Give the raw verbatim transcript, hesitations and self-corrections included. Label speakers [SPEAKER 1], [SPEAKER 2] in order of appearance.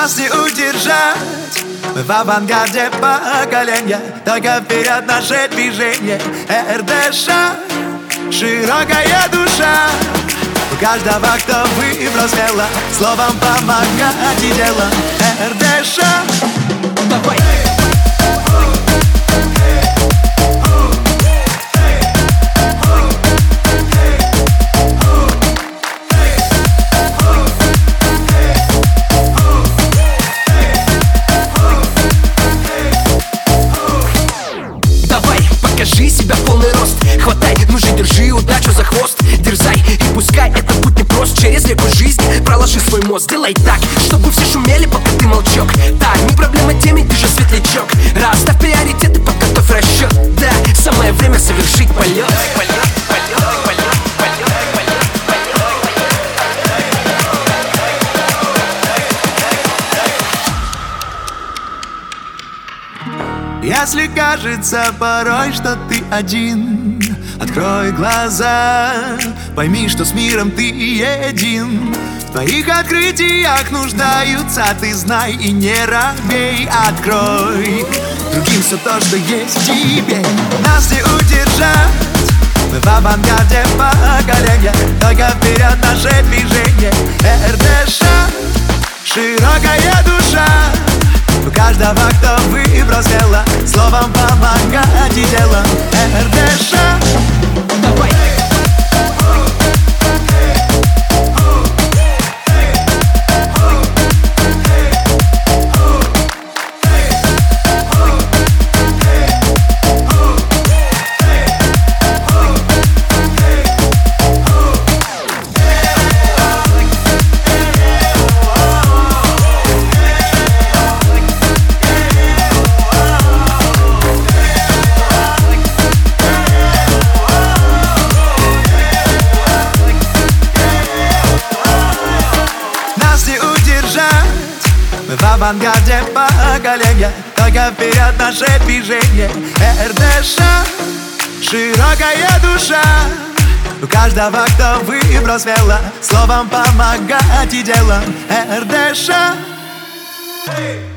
[SPEAKER 1] Нас не удержать, мы в авангарде поколения, только вперед наше движение. эр дэ ша, широкая душа, у каждого, кто выбрал смело словом помогать и делом. эр дэ ша, давай!
[SPEAKER 2] Покажи себя в полный рост, хватай, ну же держи удачу за хвост. Дерзай, и пускай это путь непрост. Через реку жизни проложи свой мост. Делай так, чтобы все шумели, пока ты молчок. Так, не проблема теме, ты же светлячок. Расставь приоритеты, подготовь расчет. Да, самое время совершить полет. Полет, полет, полет, полет, полет,
[SPEAKER 1] полет. Если кажется порой, что ты один, открой глаза, пойми, что с миром ты един. В твоих открытиях нуждаются, ты знай и не робей. Открой другим все то, что есть в тебе. Нас не удержать, мы в авангарде поколения, только вперед наше движение. эр дэ ша, широкая душа, у каждого, кто выбрал смело словом помогать и делом. эр дэ ша, давай! Мы в авангарде поколения, только вперед наше движение. эр дэ ша, широкая душа, у каждого, кто выбрал смело словом помогать и делом. эр дэ ша.